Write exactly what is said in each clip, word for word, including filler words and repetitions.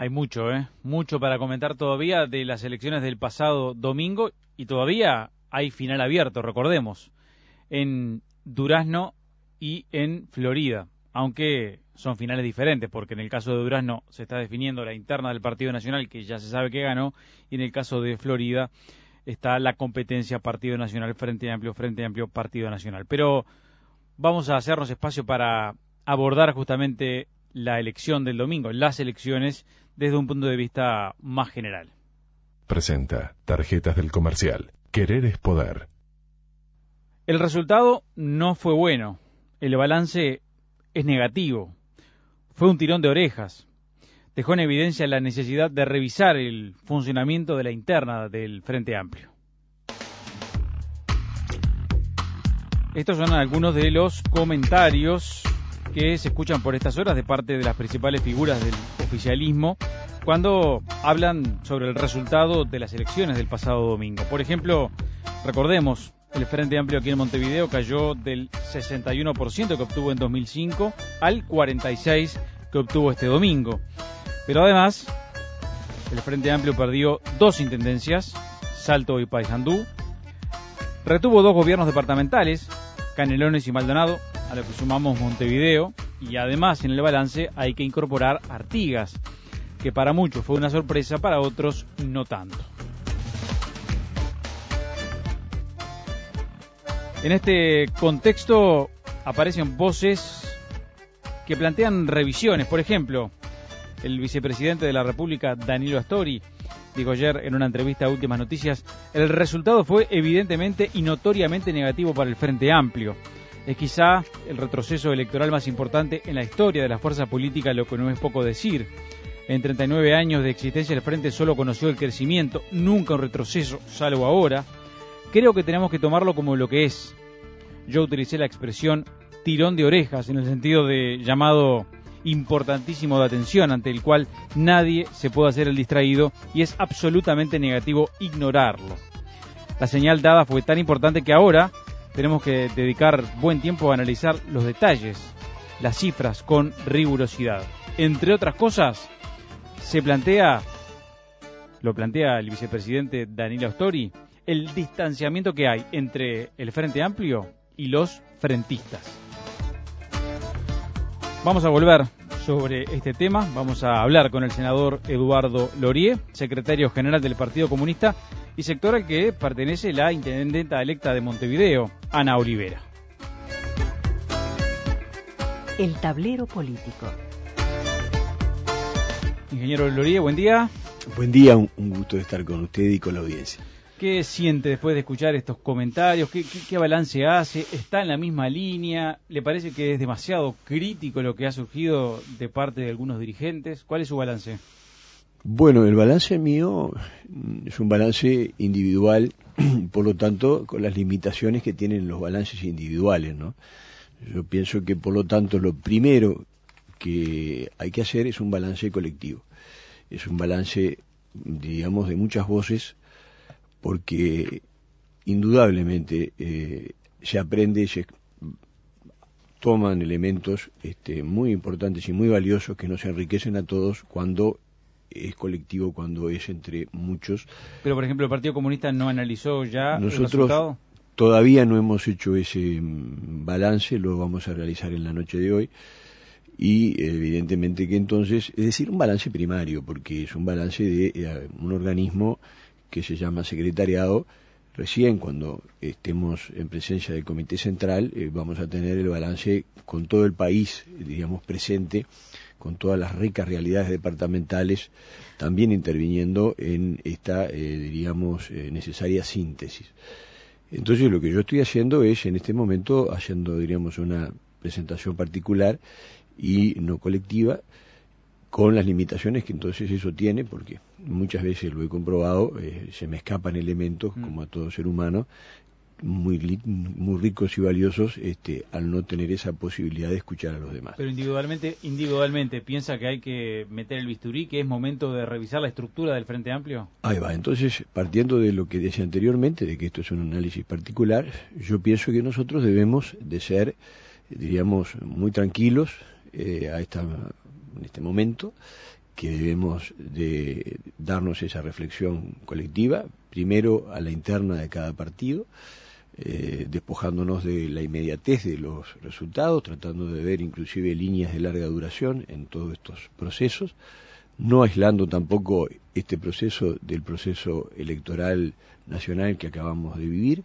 Hay mucho, ¿eh? Mucho para comentar todavía de las elecciones del pasado domingo y todavía hay final abierto, recordemos, en Durazno y en Florida, aunque son finales diferentes, porque en el caso de Durazno se está definiendo la interna del Partido Nacional, que ya se sabe que ganó, y en el caso de Florida está la competencia Partido Nacional, Frente Amplio, Frente Amplio, Partido Nacional. Pero vamos a hacernos espacio para abordar justamente la elección del domingo, las elecciones, desde un punto de vista más general. Presenta Tarjetas del Comercial. Querer es poder. El resultado no fue bueno. El balance es negativo. Fue un tirón de orejas. Dejó en evidencia la necesidad de revisar el funcionamiento de la interna del Frente Amplio. Estos son algunos de los comentarios que se escuchan por estas horas de parte de las principales figuras del oficialismo cuando hablan sobre el resultado de las elecciones del pasado domingo. Por ejemplo, recordemos, el Frente Amplio aquí en Montevideo cayó del sesenta y uno por ciento que obtuvo en dos mil cinco al cuarenta y seis por ciento que obtuvo este domingo. Pero además, el Frente Amplio perdió dos intendencias, Salto y Paysandú, retuvo dos gobiernos departamentales, Canelones y Maldonado, a lo que sumamos Montevideo, y además en el balance hay que incorporar Artigas, que para muchos fue una sorpresa, para otros no tanto. En este contexto aparecen voces que plantean revisiones. Por ejemplo, el vicepresidente de la República, Danilo Astori, dijo ayer en una entrevista a Últimas Noticias: el resultado fue evidentemente y notoriamente negativo para el Frente Amplio. Es quizá el retroceso electoral más importante en la historia de la fuerza política, lo que no es poco decir. En treinta y nueve años de existencia el Frente solo conoció el crecimiento, nunca un retroceso, salvo ahora. Creo que tenemos que tomarlo como lo que es. Yo utilicé la expresión tirón de orejas en el sentido de llamado importantísimo de atención, ante el cual nadie se puede hacer el distraído y es absolutamente negativo ignorarlo. La señal dada fue tan importante que ahora tenemos que dedicar buen tiempo a analizar los detalles, las cifras con rigurosidad. Entre otras cosas, se plantea, lo plantea el vicepresidente Danilo Astori, el distanciamiento que hay entre el Frente Amplio y los frentistas. Vamos a volver sobre este tema, vamos a hablar con el senador Eduardo Lorie, secretario general del Partido Comunista y sector al que pertenece la intendenta electa de Montevideo, Ana Olivera. El tablero político. Ingeniero Lorie, buen día. Buen día, un, un gusto de estar con usted y con la audiencia. ¿Qué siente después de escuchar estos comentarios? ¿Qué, qué, qué balance hace? ¿Está en la misma línea? ¿Le parece que es demasiado crítico lo que ha surgido de parte de algunos dirigentes? ¿Cuál es su balance? Bueno, el balance mío es un balance individual, por lo tanto, con las limitaciones que tienen los balances individuales, ¿no? Yo pienso que, por lo tanto, lo primero que hay que hacer es un balance colectivo. Es un balance, digamos, de muchas voces, porque indudablemente eh, se aprende, se toman elementos este, muy importantes y muy valiosos que nos enriquecen a todos cuando es colectivo, cuando es entre muchos. Pero, por ejemplo, el Partido Comunista no analizó ya Nosotros el resultado. Todavía no hemos hecho ese balance, lo vamos a realizar en la noche de hoy. Y evidentemente que entonces, es decir, un balance primario, porque es un balance de eh, un organismo que se llama secretariado. Recién cuando estemos en presencia del Comité Central eh, vamos a tener el balance con todo el país, digamos, presente, con todas las ricas realidades departamentales, también interviniendo en esta, eh, diríamos, eh, necesaria síntesis. Entonces lo que yo estoy haciendo es, en este momento, haciendo, diríamos, una presentación particular y no colectiva, con las limitaciones que entonces eso tiene, porque muchas veces lo he comprobado, eh, se me escapan elementos, mm. como a todo ser humano, muy muy ricos y valiosos, este, al no tener esa posibilidad de escuchar a los demás. Pero individualmente, individualmente piensa que hay que meter el bisturí, que es momento de revisar la estructura del Frente Amplio. Ahí va. Entonces, partiendo de lo que decía anteriormente, de que esto es un análisis particular, yo pienso que nosotros debemos de ser, diríamos, muy tranquilos eh, a esta en este momento, que debemos de darnos esa reflexión colectiva, primero a la interna de cada partido, eh, despojándonos de la inmediatez de los resultados, tratando de ver inclusive líneas de larga duración en todos estos procesos, no aislando tampoco este proceso del proceso electoral nacional que acabamos de vivir,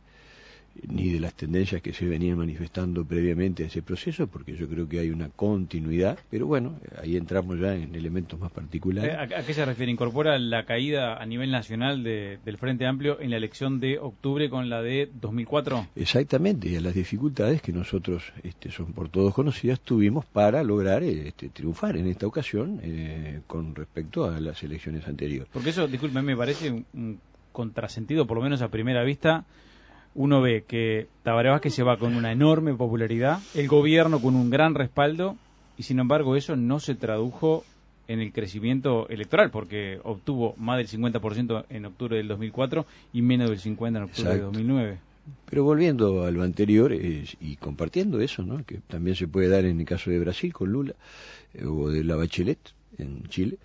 ni de las tendencias que se venían manifestando previamente a ese proceso, porque yo creo que hay una continuidad, pero bueno, ahí entramos ya en elementos más particulares. ¿A, a qué se refiere? ¿Incorpora la caída a nivel nacional de, del Frente Amplio en la elección de octubre con la de dos mil cuatro? Exactamente, y a las dificultades que nosotros, este, son por todos conocidas, tuvimos para lograr este, triunfar en esta ocasión eh, con respecto a las elecciones anteriores. Porque eso, disculpe, me parece un, un contrasentido, por lo menos a primera vista. Uno ve que Tabaré Vázquez se va con una enorme popularidad, el gobierno con un gran respaldo, y sin embargo eso no se tradujo en el crecimiento electoral, porque obtuvo más del cincuenta por ciento en octubre del dos mil cuatro y menos del cincuenta por ciento en octubre Exacto. de dos mil nueve. Pero volviendo a lo anterior eh, y compartiendo eso, ¿no?, que también se puede dar en el caso de Brasil con Lula, eh, o de la Bachelet en Chile,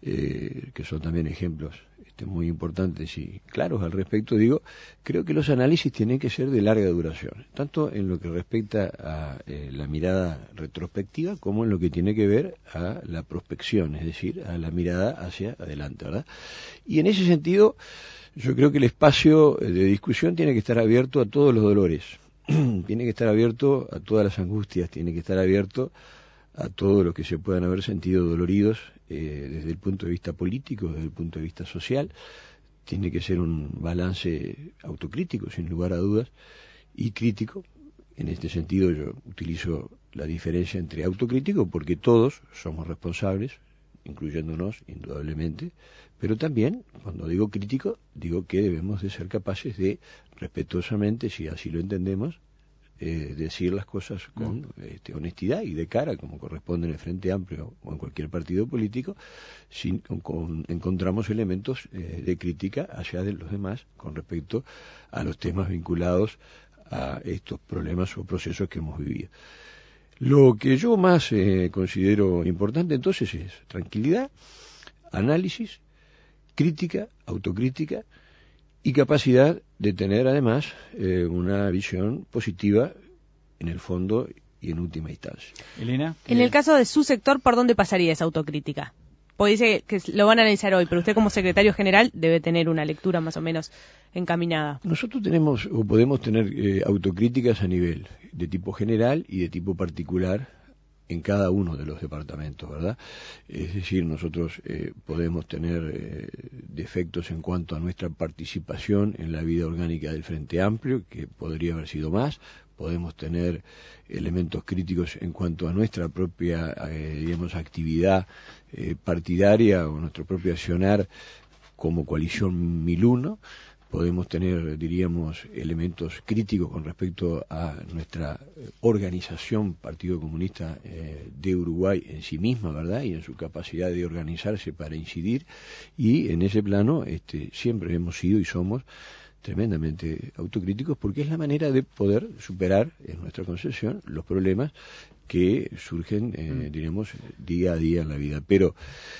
eh, que son también ejemplos este, muy importantes y claros al respecto, digo, creo que los análisis tienen que ser de larga duración, tanto en lo que respecta a eh, la mirada retrospectiva como en lo que tiene que ver a la prospección, es decir, a la mirada hacia adelante, ¿verdad? Y en ese sentido, yo creo que el espacio de discusión tiene que estar abierto a todos los dolores, tiene que estar abierto a todas las angustias, tiene que estar abierto a todo lo que se puedan haber sentido doloridos eh, desde el punto de vista político, desde el punto de vista social. Tiene que ser un balance autocrítico, sin lugar a dudas, y crítico. En este sentido yo utilizo la diferencia entre autocrítico porque todos somos responsables, incluyéndonos indudablemente, pero también, cuando digo crítico, digo que debemos de ser capaces de, respetuosamente, si así lo entendemos, Eh, decir las cosas con este, honestidad y de cara, como corresponde en el Frente Amplio o en cualquier partido político, sin, con, con, encontramos elementos eh, de crítica hacia de los demás con respecto a los temas vinculados a estos problemas o procesos que hemos vivido. Lo que yo más eh, considero importante entonces es tranquilidad, análisis, crítica, autocrítica, y capacidad de tener además eh, una visión positiva en el fondo y en última instancia. Elena. En el caso de su sector, ¿por dónde pasaría esa autocrítica? Pues dice que lo van a analizar hoy, pero usted como secretario general debe tener una lectura más o menos encaminada. Nosotros tenemos o podemos tener eh, autocríticas a nivel de tipo general y de tipo particular en cada uno de los departamentos, ¿verdad? Es decir, nosotros eh, podemos tener eh, defectos en cuanto a nuestra participación en la vida orgánica del Frente Amplio, que podría haber sido más. Podemos tener elementos críticos en cuanto a nuestra propia, eh, digamos, actividad eh, partidaria o nuestro propio accionar como coalición mil uno. Podemos tener, diríamos, elementos críticos con respecto a nuestra organización Partido Comunista eh, de Uruguay en sí misma, ¿verdad?, y en su capacidad de organizarse para incidir, y en ese plano este, siempre hemos sido y somos tremendamente autocríticos, porque es la manera de poder superar, en nuestra concepción, los problemas que surgen, eh, diríamos, día a día en la vida. Pero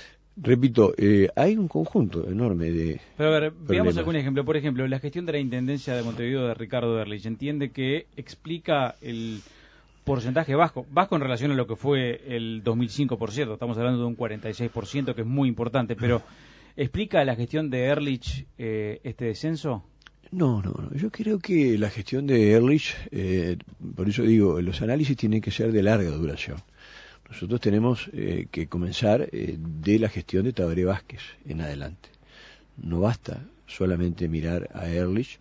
repito, eh, hay un conjunto enorme de Pero a ver, problemas. veamos algún ejemplo. Por ejemplo, la gestión de la Intendencia de Montevideo de Ricardo Ehrlich entiende que explica el porcentaje vasco, vasco en relación a lo que fue el dos mil cinco, por cierto, estamos hablando de un cuarenta y seis por ciento, que es muy importante, pero ¿explica la gestión de Ehrlich eh, este descenso? No, no, no, yo creo que la gestión de Ehrlich, eh, por eso digo, los análisis tienen que ser de larga duración. Nosotros tenemos eh, que comenzar eh, de la gestión de Tabaré Vázquez en adelante. No basta solamente mirar a Ehrlich,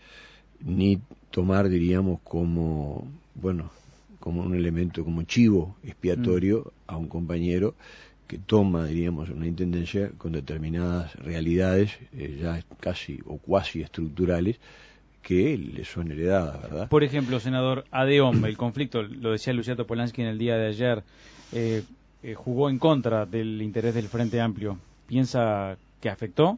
ni tomar, diríamos, como, bueno, como un elemento, como chivo expiatorio mm. a un compañero que toma, diríamos, una intendencia con determinadas realidades eh, ya casi o cuasi estructurales que le son heredadas, ¿verdad? Por ejemplo, senador, ADEOM, el conflicto, lo decía Luciano Polanski en el día de ayer, eh, eh, jugó en contra del interés del Frente Amplio. ¿Piensa que afectó?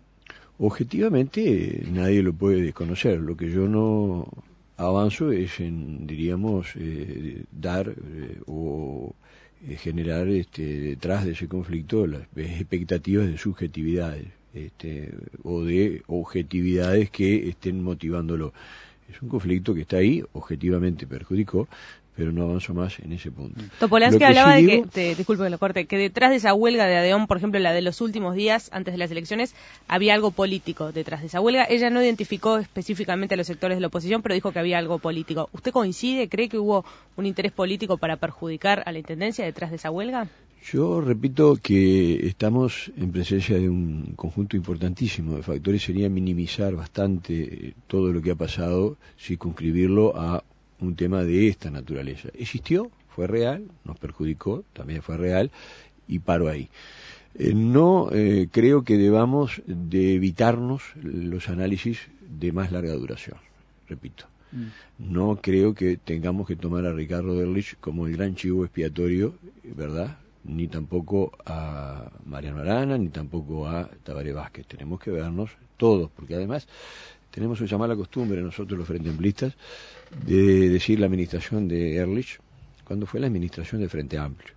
Objetivamente nadie lo puede desconocer. Lo que yo no avanzo es en, diríamos, eh, dar eh, o eh, generar este, detrás de ese conflicto las expectativas de subjetividades este, o de objetividades que estén motivándolo. Es un conflicto que está ahí, objetivamente perjudicó, pero no avanzo más en ese punto. Topolansky hablaba sí de digo, que, te, disculpe que lo corte, que detrás de esa huelga de ADEON, por ejemplo, la de los últimos días antes de las elecciones, había algo político detrás de esa huelga. Ella no identificó específicamente a los sectores de la oposición, pero dijo que había algo político. ¿Usted coincide? ¿Cree que hubo un interés político para perjudicar a la Intendencia detrás de esa huelga? Yo repito que estamos en presencia de un conjunto importantísimo de factores. Sería minimizar bastante todo lo que ha pasado, circunscribirlo a un tema de esta naturaleza. Existió, fue real, nos perjudicó, también fue real, y paro ahí. Eh, no eh, creo que debamos de evitarnos los análisis de más larga duración, repito. Mm. No creo que tengamos que tomar a Ricardo Derlich como el gran chivo expiatorio, ¿verdad? Ni tampoco a Mariano Arana, ni tampoco a Tabaré Vázquez. Tenemos que vernos todos, porque además tenemos esa mala costumbre nosotros los Frente Amplistas de decir la administración de Ehrlich cuando fue la administración del Frente Amplio.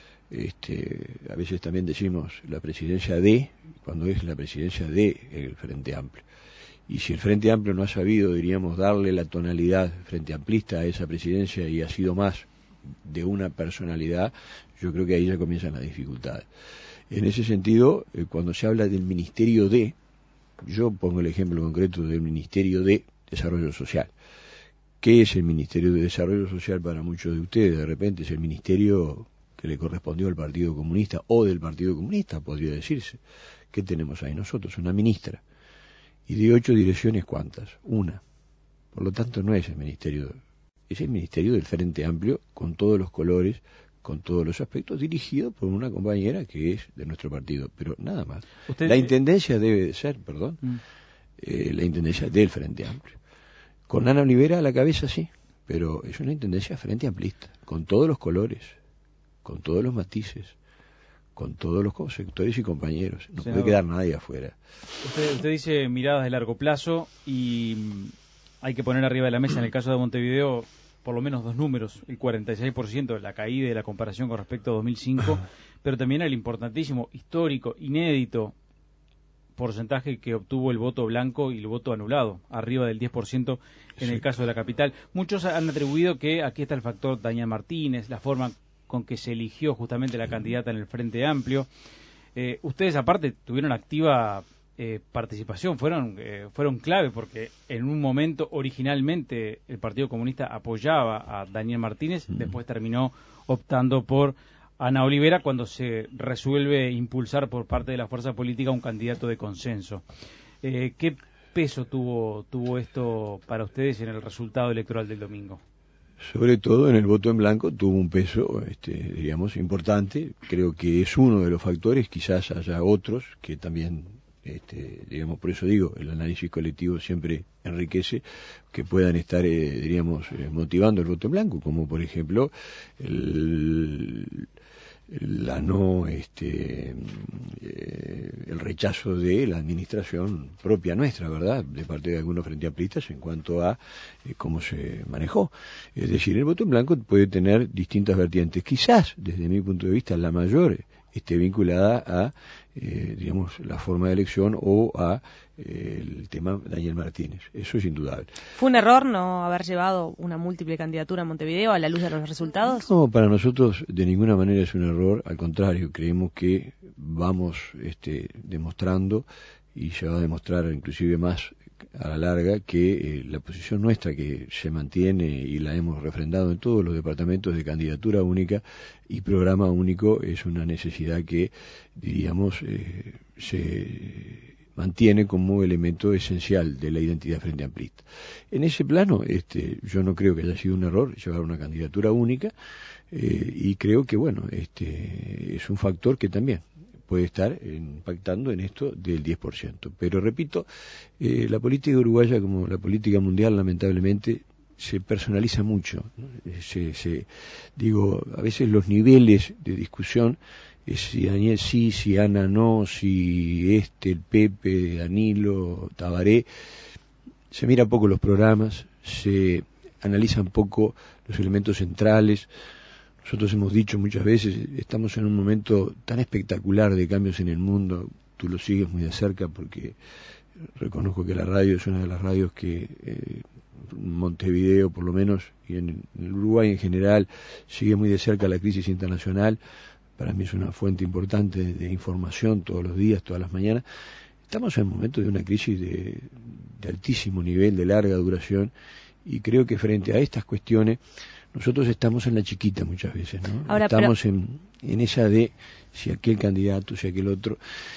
Este, a veces también decimos la presidencia de, cuando es la presidencia de el Frente Amplio. Y si el Frente Amplio no ha sabido, diríamos, darle la tonalidad frente amplista a esa presidencia y ha sido más de una personalidad, yo creo que ahí ya comienzan las dificultades. En ese sentido, eh, cuando se habla del Ministerio de, yo pongo el ejemplo concreto del Ministerio de Desarrollo Social. ¿Qué es el Ministerio de Desarrollo Social para muchos de ustedes? De repente es el ministerio que le correspondió al Partido Comunista o del Partido Comunista, podría decirse. ¿Qué tenemos ahí nosotros? Una ministra. Y de ocho direcciones, ¿cuántas? Una. Por lo tanto, no es el ministerio, es el Ministerio del Frente Amplio, con todos los colores, con todos los aspectos, dirigido por una compañera que es de nuestro partido, pero nada más. ¿Usted... La intendencia debe de ser, perdón, mm. eh, la intendencia del Frente Amplio. Con Ana Olivera a la cabeza, sí, pero es una intendencia frente amplista, con todos los colores, con todos los matices, con todos los sectores y compañeros. No Senador, puede quedar nadie afuera. Usted, usted dice miradas de largo plazo y hay que poner arriba de la mesa, en el caso de Montevideo, por lo menos dos números, el cuarenta y seis por ciento de la caída de la comparación con respecto a dos mil cinco, pero también el importantísimo, histórico, inédito porcentaje que obtuvo el voto blanco y el voto anulado, arriba del diez por ciento en sí. El caso de la capital. Muchos han atribuido que aquí está el factor Daniel Martínez, la forma con que se eligió justamente la candidata en el Frente Amplio. Eh, ustedes aparte tuvieron activa eh, participación, fueron eh, fueron clave porque en un momento originalmente el Partido Comunista apoyaba a Daniel Martínez, uh-huh. Después terminó optando por Ana Olivera cuando se resuelve impulsar por parte de la fuerza política un candidato de consenso. Eh, ¿Qué peso tuvo tuvo esto para ustedes en el resultado electoral del domingo? Sobre todo en el voto en blanco tuvo un peso, este, digamos, importante. Creo que es uno de los factores, quizás haya otros que también, este, digamos, por eso digo, el análisis colectivo siempre enriquece, que puedan estar, eh, diríamos, eh, motivando el voto en blanco, como por ejemplo el... la no este eh, el rechazo de la administración propia nuestra, ¿verdad?, de parte de algunos frente amplistas en cuanto a eh, cómo se manejó. Es decir, el voto en blanco puede tener distintas vertientes. Quizás, desde mi punto de vista, la mayor esté vinculada a eh, digamos, la forma de elección o a eh, el tema Daniel Martínez. Eso es indudable. ¿Fue un error no haber llevado una múltiple candidatura a Montevideo a la luz de los resultados? No, para nosotros de ninguna manera es un error. Al contrario, creemos que vamos este, demostrando, y se va a demostrar inclusive más a la larga, que eh, la posición nuestra, que se mantiene y la hemos refrendado en todos los departamentos, de candidatura única y programa único, es una necesidad que, diríamos, eh, se mantiene como elemento esencial de la identidad frente amplista. En ese plano, este, yo no creo que haya sido un error llevar una candidatura única, eh, y creo que, bueno, este es un factor que también puede estar impactando en esto del diez por ciento. Pero repito, eh, la política uruguaya, como la política mundial, lamentablemente, se personaliza mucho, ¿no? Se, se, digo, a veces los niveles de discusión, es si Daniel sí, si Ana no, si este, el Pepe, Danilo, Tabaré, se mira poco los programas, se analizan poco los elementos centrales. Nosotros hemos dicho muchas veces, estamos en un momento tan espectacular de cambios en el mundo, tú lo sigues muy de cerca porque reconozco que la radio es una de las radios que eh, Montevideo por lo menos y en, en el Uruguay en general sigue muy de cerca la crisis internacional. Para mí es una fuente importante de, de información todos los días, todas las mañanas. Estamos en un momento de una crisis de, de altísimo nivel, de larga duración, y creo que frente a estas cuestiones nosotros estamos en la chiquita muchas veces, ¿no? Ahora, estamos pero... en, en esa de si aquel candidato, si aquel otro.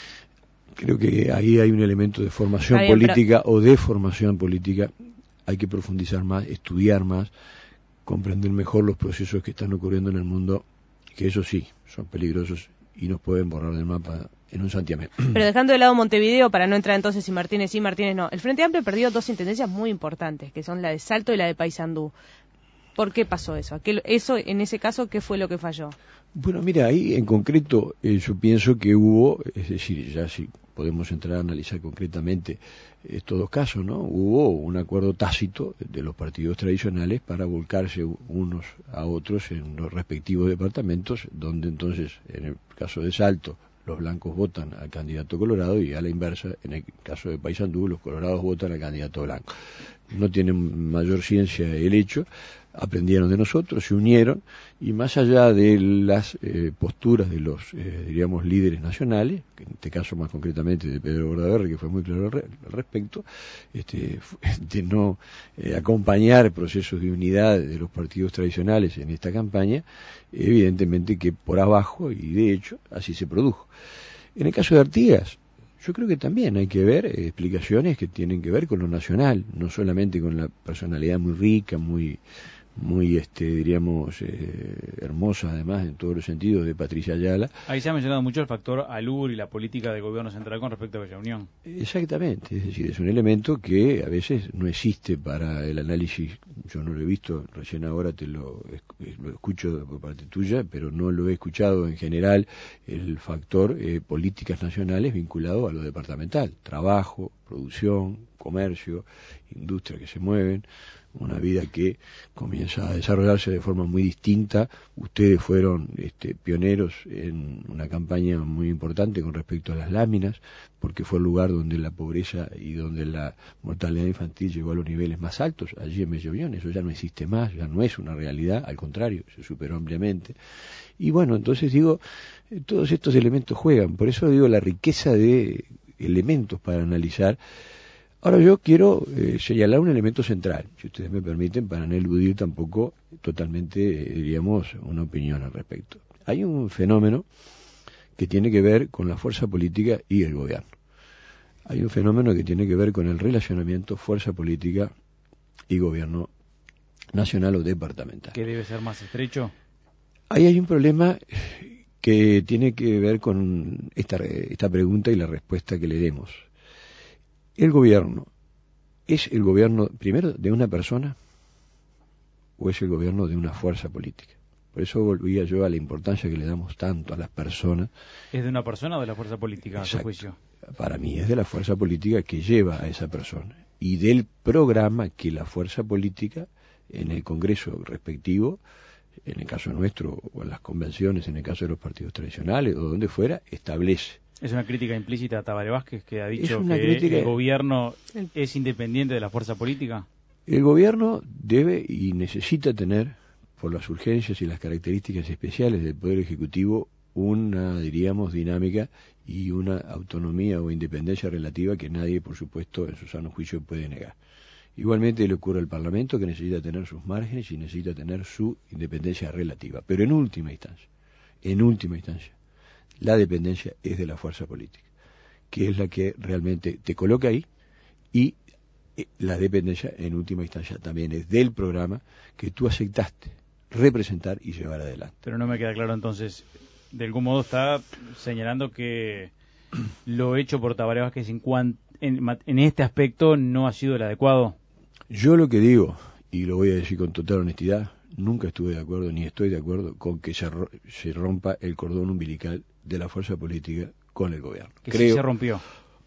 Creo que ahí hay un elemento de formación bien, política pero... o de formación política. Hay que profundizar más, estudiar más, comprender mejor los procesos que están ocurriendo en el mundo, que eso sí, son peligrosos y nos pueden borrar del mapa en un santiamén. Pero dejando de lado Montevideo, para no entrar entonces si Martínez sí, Martínez no, el Frente Amplio perdió dos intendencias muy importantes, que son la de Salto y la de Paysandú. ¿Por qué pasó eso? Eso, en ese caso, ¿qué fue lo que falló? Bueno, mira, ahí en concreto eh, yo pienso que hubo, es decir, ya si podemos entrar a analizar concretamente estos dos casos, ¿no? Hubo un acuerdo tácito de los partidos tradicionales para volcarse unos a otros en los respectivos departamentos, donde entonces, en el caso de Salto, los blancos votan al candidato colorado y a la inversa, en el caso de Paysandú, los colorados votan al candidato blanco. No tienen mayor ciencia el hecho, aprendieron de nosotros, se unieron y más allá de las eh, posturas de los, eh, diríamos, líderes nacionales, que en este caso más concretamente de Pedro Bordaberry, que fue muy claro al, re, al respecto, este, de no eh, acompañar procesos de unidad de los partidos tradicionales en esta campaña, evidentemente que por abajo, y de hecho así se produjo. En el caso de Artigas, yo creo que también hay que ver eh, explicaciones que tienen que ver con lo nacional, no solamente con la personalidad muy rica, muy muy, este diríamos, eh, hermosa además en todos los sentidos de Patricia Ayala. Ahí se ha mencionado mucho el factor ALUR y la política del gobierno central con respecto a Bella Unión. Exactamente, es decir, es un elemento que a veces no existe para el análisis, yo no lo he visto, recién ahora te lo, lo escucho por parte tuya, pero no lo he escuchado en general, el factor eh, políticas nacionales vinculado a lo departamental, trabajo, producción, comercio, industria que se mueven, una vida que comienza a desarrollarse de forma muy distinta. Ustedes fueron este, pioneros en una campaña muy importante con respecto a las láminas, porque fue el lugar donde la pobreza y donde la mortalidad infantil llegó a los niveles más altos, allí en Bella Unión. Eso ya no existe más, ya no es una realidad, al contrario, se superó ampliamente. Y bueno, entonces digo, todos estos elementos juegan, por eso digo la riqueza de elementos para analizar. Ahora yo quiero eh, señalar un elemento central, si ustedes me permiten, para no eludir tampoco totalmente, eh, diríamos, una opinión al respecto. Hay un fenómeno que tiene que ver con la fuerza política y el gobierno. Hay un fenómeno que tiene que ver con el relacionamiento fuerza política y gobierno nacional o departamental. ¿Qué debe ser más estrecho? Ahí hay un problema que tiene que ver con esta, esta pregunta y la respuesta que le demos. ¿El gobierno es el gobierno primero de una persona o es el gobierno de una fuerza política? Por eso volvía yo a la importancia que le damos tanto a las personas. ¿Es de una persona o de la fuerza política, a su juicio? Para mí es de la fuerza política que lleva a esa persona y del programa que la fuerza política en el Congreso respectivo, en el caso nuestro o en las convenciones, en el caso de los partidos tradicionales o donde fuera, establece. Es una crítica implícita a Tabaré Vázquez, que ha dicho que crítica... el gobierno es independiente de la fuerza política. El gobierno debe y necesita tener, por las urgencias y las características especiales del Poder Ejecutivo, una, diríamos, dinámica y una autonomía o independencia relativa que nadie, por supuesto, en su sano juicio puede negar. Igualmente le ocurre al Parlamento, que necesita tener sus márgenes y necesita tener su independencia relativa. Pero en última instancia, en última instancia, la dependencia es de la fuerza política, que es la que realmente te coloca ahí, y la dependencia en última instancia también es del programa que tú aceptaste representar y llevar adelante. Pero no me queda claro entonces, de algún modo está señalando que lo hecho por Tabaré Vázquez en, cuan, en, en este aspecto no ha sido el adecuado. Yo lo que digo, y lo voy a decir con total honestidad, nunca estuve de acuerdo ni estoy de acuerdo con que se, se rompa el cordón umbilical de la fuerza política con el gobierno. ¿Que Creo... sí se rompió?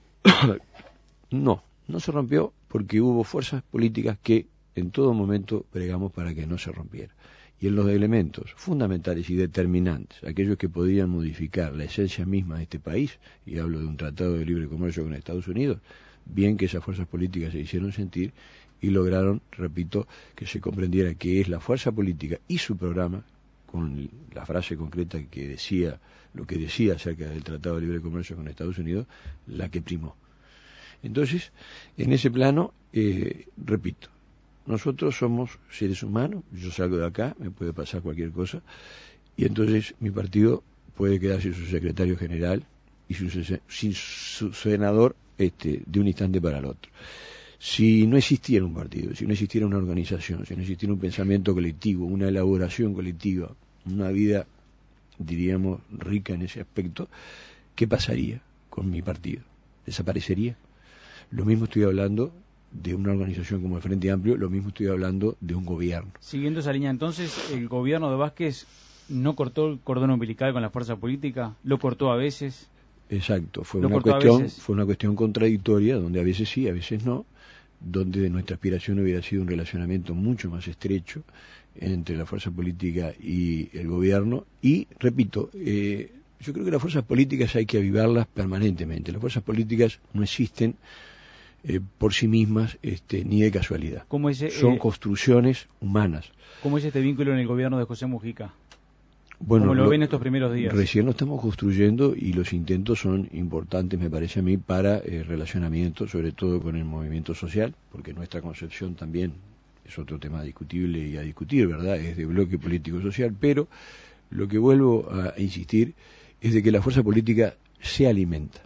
No, no se rompió porque hubo fuerzas políticas que en todo momento bregamos para que no se rompiera. y en los elementos fundamentales y determinantes, aquellos que podían modificar la esencia misma de este país, y hablo de un tratado de libre comercio con Estados Unidos, bien que esas fuerzas políticas se hicieron sentir y lograron, repito, que se comprendiera que es la fuerza política y su programa, con la frase concreta que decía, lo que decía acerca del Tratado de Libre Comercio con Estados Unidos, la que primó. Entonces, en ese plano, eh, repito, nosotros somos seres humanos, yo salgo de acá, me puede pasar cualquier cosa, y entonces mi partido puede quedar sin su secretario general y su, sin su senador este, de un instante para el otro. Si no existiera un partido, si no existiera una organización, si no existiera un pensamiento colectivo, una elaboración colectiva, una vida, diríamos, rica en ese aspecto, ¿qué pasaría con mi partido? ¿Desaparecería? Lo mismo estoy hablando de una organización como el Frente Amplio, lo mismo estoy hablando de un gobierno. Siguiendo esa línea, entonces, ¿el gobierno de Vázquez no cortó el cordón umbilical con la fuerza política? ¿Lo cortó a veces? Exacto, fue una cuestión, fue una cuestión contradictoria, donde a veces sí, a veces no, donde nuestra aspiración hubiera sido un relacionamiento mucho más estrecho entre la fuerza política y el gobierno, y, repito, eh, yo creo que las fuerzas políticas hay que avivarlas permanentemente. Las fuerzas políticas no existen eh, por sí mismas este, ni de casualidad. ¿Cómo es, eh, Son construcciones humanas. ¿Cómo es este vínculo en el gobierno de José Mujica? Bueno, ¿Cómo lo, lo ven estos primeros días? Recién lo estamos construyendo y los intentos son importantes, me parece a mí, para eh, relacionamiento, sobre todo con el movimiento social, porque nuestra concepción también es otro tema discutible y a discutir, ¿verdad? Es de bloque político-social, pero lo que vuelvo a insistir es de que la fuerza política se alimenta,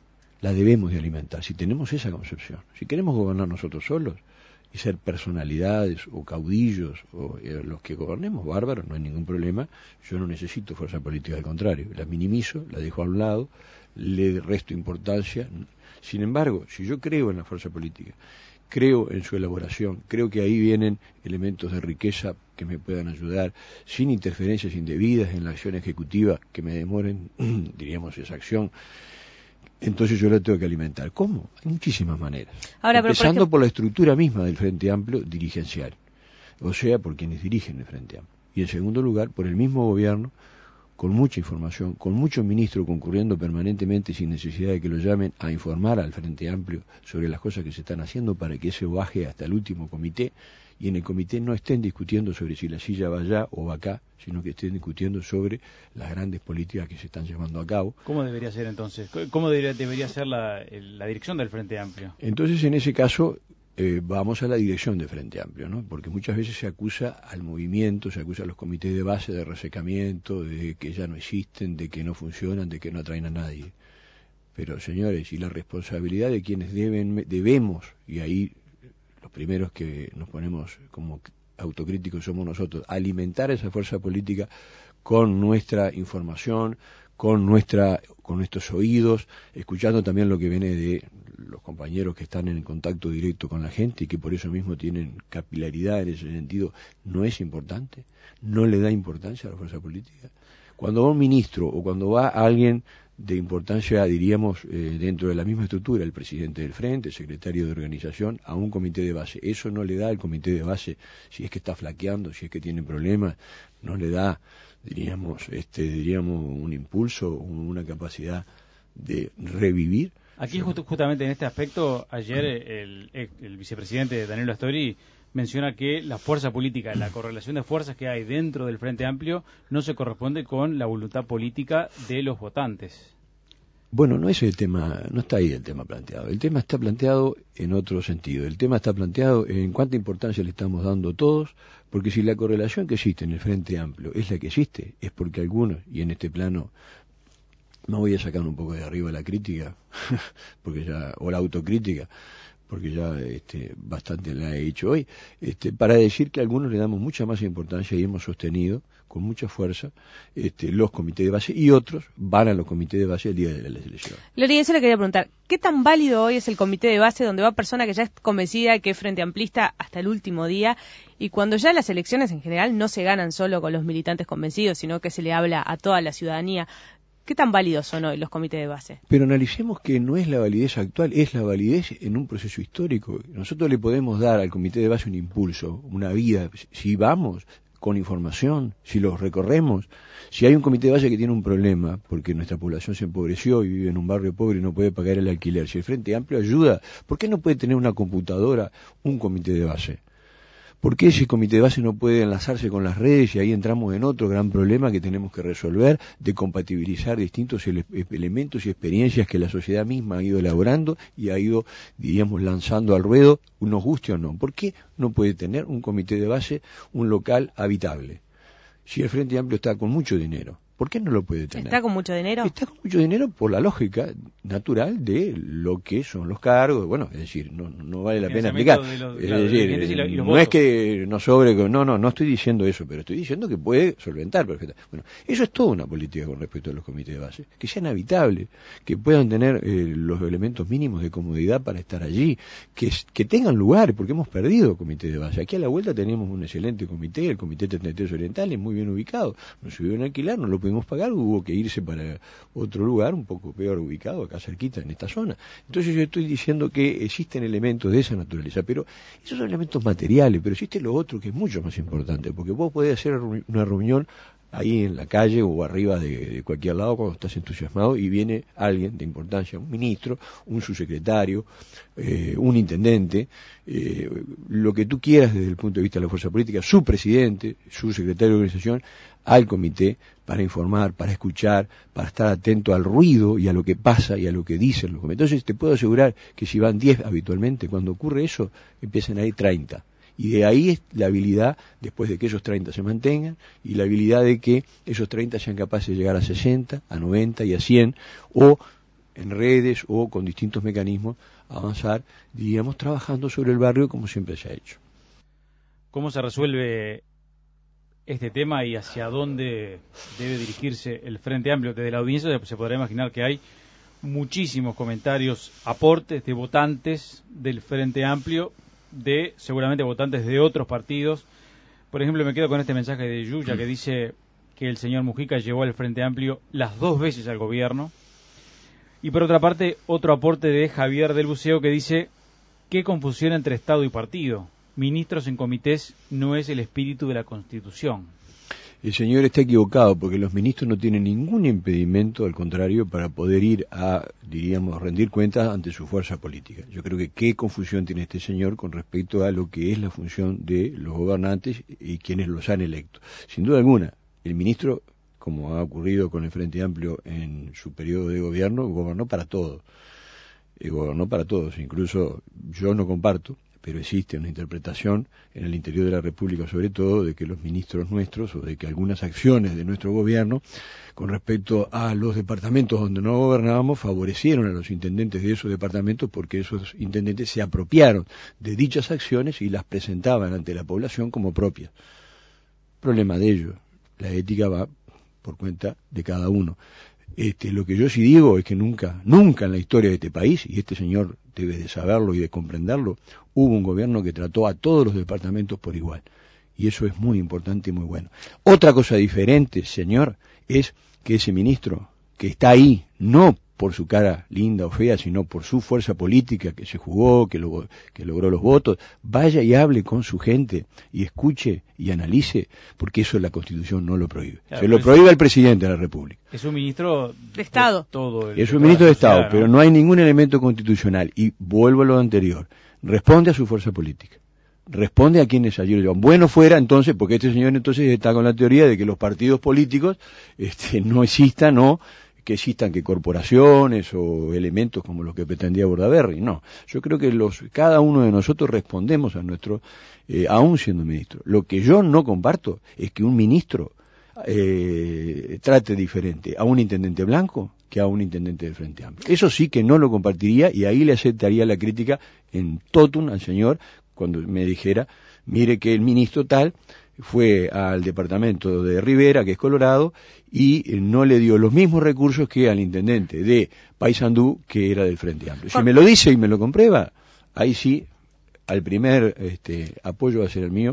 la debemos de alimentar, si tenemos esa concepción. Si queremos gobernar nosotros solos y ser personalidades o caudillos o eh, los que gobernemos, bárbaros, no hay ningún problema, yo no necesito fuerza política, al contrario, la minimizo, la dejo a un lado, le resto importancia. Sin embargo, si yo creo en la fuerza política, creo en su elaboración, creo que ahí vienen elementos de riqueza que me puedan ayudar, sin interferencias indebidas en la acción ejecutiva que me demoren, diríamos, esa acción, entonces yo la tengo que alimentar. ¿Cómo? Hay muchísimas maneras. Ahora, Empezando pero por, ejemplo... por la estructura misma del Frente Amplio dirigencial, o sea, por quienes dirigen el Frente Amplio. Y en segundo lugar, por el mismo gobierno, con mucha información, con muchos ministros concurriendo permanentemente sin necesidad de que lo llamen a informar al Frente Amplio sobre las cosas que se están haciendo para que eso baje hasta el último comité, y en el comité no estén discutiendo sobre si la silla va allá o va acá, sino que estén discutiendo sobre las grandes políticas que se están llevando a cabo. ¿Cómo debería ser entonces? ¿Cómo debería, debería ser la, la dirección del Frente Amplio? Entonces, en ese caso, eh, vamos a la dirección del Frente Amplio, ¿no? Porque muchas veces se acusa al movimiento, se acusa a los comités de base de resecamiento, de que ya no existen, de que no funcionan, de que no atraen a nadie. Pero, señores, y la responsabilidad de quienes deben, debemos, y ahí los primeros que nos ponemos como autocríticos somos nosotros, alimentar esa fuerza política con nuestra información, con nuestra con nuestros oídos, escuchando también lo que viene de los compañeros que están en contacto directo con la gente y que por eso mismo tienen capilaridad en ese sentido. ¿No es importante? ¿No le da importancia a la fuerza política? Cuando va un ministro o cuando va alguien de importancia, diríamos, eh, dentro de la misma estructura, el presidente del frente, el secretario de organización, a un comité de base, eso no le da al comité de base, si es que está flaqueando, si es que tiene problemas, no le da, diríamos, este, diríamos, un impulso, una capacidad de revivir. Aquí just, justamente en este aspecto, ayer el, el, el vicepresidente Danilo Astori menciona que la fuerza política, la correlación de fuerzas que hay dentro del Frente Amplio no se corresponde con la voluntad política de los votantes. Bueno, no es el tema, no está ahí el tema planteado. El tema está planteado en otro sentido. El tema está planteado en cuánta importancia le estamos dando todos, porque si la correlación que existe en el Frente Amplio es la que existe, es porque algunos, y en este plano me voy a sacar un poco de arriba la crítica, porque ya, o la autocrítica, porque ya este, bastante la he hecho hoy, este, para decir que a algunos le damos mucha más importancia y hemos sostenido con mucha fuerza este, los comités de base, y otros van a los comités de base el día de las elecciones. Lori, eso le quería preguntar, ¿qué tan válido hoy es el comité de base donde va persona que ya es convencida de que es frente amplista hasta el último día, y cuando ya las elecciones en general no se ganan solo con los militantes convencidos, sino que se le habla a toda la ciudadanía? ¿Qué tan válidos son hoy los comités de base? Pero analicemos que no es la validez actual, es la validez en un proceso histórico. Nosotros le podemos dar al comité de base un impulso, una vida, si vamos, con información, si los recorremos. Si hay un comité de base que tiene un problema, porque nuestra población se empobreció y vive en un barrio pobre y no puede pagar el alquiler, si el Frente Amplio ayuda, ¿por qué no puede tener una computadora un comité de base? ¿Por qué ese comité de base no puede enlazarse con las redes? Y ahí entramos en otro gran problema que tenemos que resolver, de compatibilizar distintos ele- elementos y experiencias que la sociedad misma ha ido elaborando y ha ido, diríamos, lanzando al ruedo, nos guste o no. ¿Por qué no puede tener un comité de base un local habitable? Si el Frente Amplio está con mucho dinero, ¿por qué no lo puede tener? ¿Está con mucho dinero? Está con mucho dinero por la lógica natural de lo que son los cargos. Bueno, es decir, no, no vale la pena explicar. De los, es claro, decir, de y los, y los no votos. es que no sobre, no, no, no estoy diciendo eso, pero estoy diciendo que puede solventar perfectamente. Bueno, eso es toda una política con respecto a los comités de base, que sean habitables, que puedan tener eh, los elementos mínimos de comodidad para estar allí, que, que tengan lugar, porque hemos perdido comités de base. Aquí a la vuelta tenemos un excelente comité, el Comité treinta y tres Orientales, muy bien ubicado. Nos subieron a alquilar, no lo pudimos pagar, hubo que irse para otro lugar un poco peor ubicado, acá cerquita en esta zona. Entonces yo estoy diciendo que existen elementos de esa naturaleza, pero esos son elementos materiales, pero existe lo otro que es mucho más importante, porque vos podés hacer una reunión ahí en la calle o arriba de, de cualquier lado cuando estás entusiasmado y viene alguien de importancia, un ministro, un subsecretario, eh, un intendente, eh, lo que tú quieras desde el punto de vista de la fuerza política, su presidente, su secretario de organización, al comité para informar, para escuchar, para estar atento al ruido y a lo que pasa y a lo que dicen los comités. Entonces te puedo asegurar que si van diez habitualmente, cuando ocurre eso, empiezan a ir treinta. Y de ahí es la habilidad, después de que esos treinta se mantengan, y la habilidad de que esos treinta sean capaces de llegar a sesenta, a noventa y a cien, o en redes o con distintos mecanismos, avanzar, diríamos, trabajando sobre el barrio como siempre se ha hecho. ¿Cómo se resuelve este tema y hacia dónde debe dirigirse el Frente Amplio? Desde la audiencia se podrá imaginar que hay muchísimos comentarios, aportes de votantes del Frente Amplio, de seguramente votantes de otros partidos. Por ejemplo, me quedo con este mensaje de Yuya que dice que el señor Mujica llevó al Frente Amplio las dos veces al gobierno. Y por otra parte, otro aporte de Javier del Buceo que dice: qué confusión entre Estado y partido. Ministros en comités no es el espíritu de la Constitución. El señor está equivocado, porque los ministros no tienen ningún impedimento, al contrario, para poder ir a, diríamos, rendir cuentas ante su fuerza política. Yo creo que qué confusión tiene este señor con respecto a lo que es la función de los gobernantes y quienes los han electo. Sin duda alguna, el ministro, como ha ocurrido con el Frente Amplio en su periodo de gobierno, gobernó para todos. Eh, gobernó para todos, incluso yo no comparto, pero existe una interpretación en el interior de la República, sobre todo, de que los ministros nuestros, o de que algunas acciones de nuestro gobierno, con respecto a los departamentos donde no gobernábamos, favorecieron a los intendentes de esos departamentos, porque esos intendentes se apropiaron de dichas acciones y las presentaban ante la población como propias. Problema de ellos. La ética va por cuenta de cada uno. Este, lo que yo sí digo es que nunca, nunca en la historia de este país, y este señor debe de saberlo y de comprenderlo, hubo un gobierno que trató a todos los departamentos por igual. Y eso es muy importante y muy bueno. Otra cosa diferente, señor, es que ese ministro que está ahí, no por su cara linda o fea, sino por su fuerza política que se jugó, que, lo, que logró los votos, vaya y hable con su gente y escuche y analice, porque eso la Constitución no lo prohíbe. Claro, se lo prohíbe al presidente de la República. Es un ministro de Estado. De todo el, es de un ministro de Estado, ¿no? Pero no hay ningún elemento constitucional. Y vuelvo a lo anterior. Responde a su fuerza política. Responde a quienes allí lo llevan. Bueno fuera entonces, porque este señor entonces está con la teoría de que los partidos políticos este, no existan, no que existan que corporaciones o elementos como los que pretendía Bordaberry. No, yo creo que los cada uno de nosotros respondemos a nuestro, eh, aún siendo ministro. Lo que yo no comparto es que un ministro eh, trate diferente a un intendente blanco que a un intendente del Frente Amplio. Eso sí que no lo compartiría, y ahí le aceptaría la crítica en totum al señor cuando me dijera, mire que el ministro tal fue al departamento de Rivera, que es Colorado, y no le dio los mismos recursos que al intendente de Paysandú, que era del Frente Amplio. Si me lo dice y me lo comprueba, ahí sí, al primer este, apoyo va a ser el mío,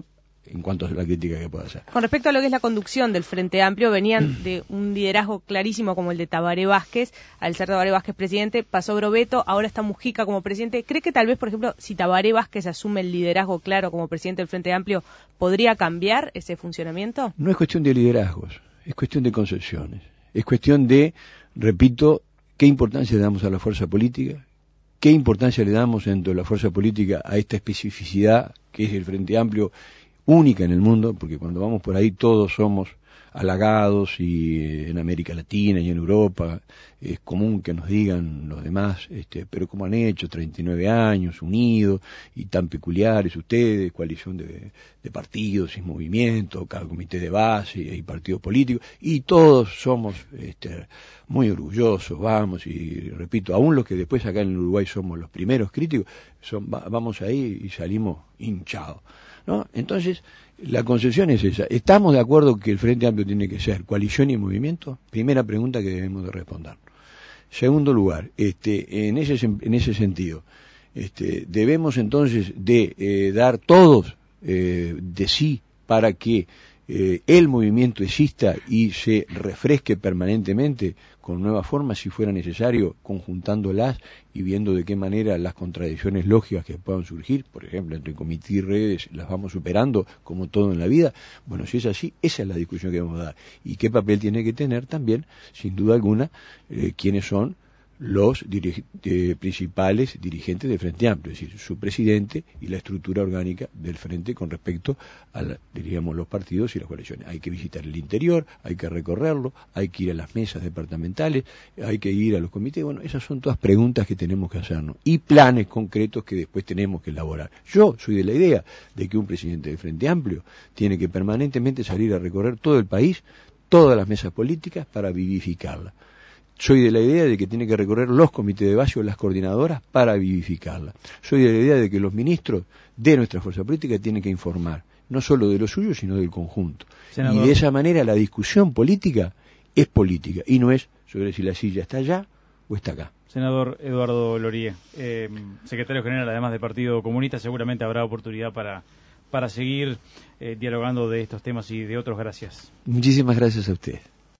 en cuanto a la crítica que pueda hacer. Con respecto a lo que es la conducción del Frente Amplio, venían de un liderazgo clarísimo como el de Tabaré Vázquez. Al ser Tabaré Vázquez presidente, pasó Brovetto, ahora está Mujica como presidente. ¿Cree que tal vez, por ejemplo, si Tabaré Vázquez asume el liderazgo claro como presidente del Frente Amplio, podría cambiar ese funcionamiento? No es cuestión de liderazgos, es cuestión de concepciones. Es cuestión de, repito, qué importancia le damos a la fuerza política, qué importancia le damos dentro de la fuerza política a esta especificidad que es el Frente Amplio, única en el mundo, porque cuando vamos por ahí todos somos halagados, y en América Latina y en Europa es común que nos digan los demás, este, pero cómo han hecho, treinta y nueve años, unidos, y tan peculiares ustedes, coalición de, de partidos y movimientos, cada comité de base y partidos políticos, y todos somos este, muy orgullosos, vamos, y repito, aún los que después acá en el Uruguay somos los primeros críticos, son, va, vamos ahí y salimos hinchados, ¿no? Entonces, la concepción es esa. ¿Estamos de acuerdo que el Frente Amplio tiene que ser coalición y movimiento? Primera pregunta que debemos de responder. Segundo lugar, este, en ese en ese sentido, este, debemos entonces de eh, dar todos eh, de sí para que eh, el movimiento exista y se refresque permanentemente con nuevas formas, si fuera necesario, conjuntándolas y viendo de qué manera las contradicciones lógicas que puedan surgir, por ejemplo, entre comité y redes, las vamos superando, como todo en la vida. Bueno, si es así, esa es la discusión que vamos a dar. ¿Y qué papel tiene que tener también, sin duda alguna, eh, quiénes son los dirige, eh, principales dirigentes del Frente Amplio, es decir, su presidente y la estructura orgánica del Frente con respecto a, la, diríamos, los partidos y las coaliciones? Hay que visitar el interior, hay que recorrerlo, hay que ir a las mesas departamentales, hay que ir a los comités. Bueno, esas son todas preguntas que tenemos que hacernos y planes concretos que después tenemos que elaborar. Yo soy de la idea de que un presidente del Frente Amplio tiene que permanentemente salir a recorrer todo el país, todas las mesas políticas, para vivificarla. Soy de la idea de que tiene que recorrer los comités de base o las coordinadoras para vivificarla. Soy de la idea de que los ministros de nuestra fuerza política tienen que informar, no solo de lo suyo, sino del conjunto. Senador. Y de esa manera la discusión política es política, y no es sobre si la silla está allá o está acá. Senador Eduardo Lorie, eh, secretario general además del Partido Comunista, seguramente habrá oportunidad para, para seguir eh, dialogando de estos temas y de otros. Gracias. Muchísimas gracias a usted.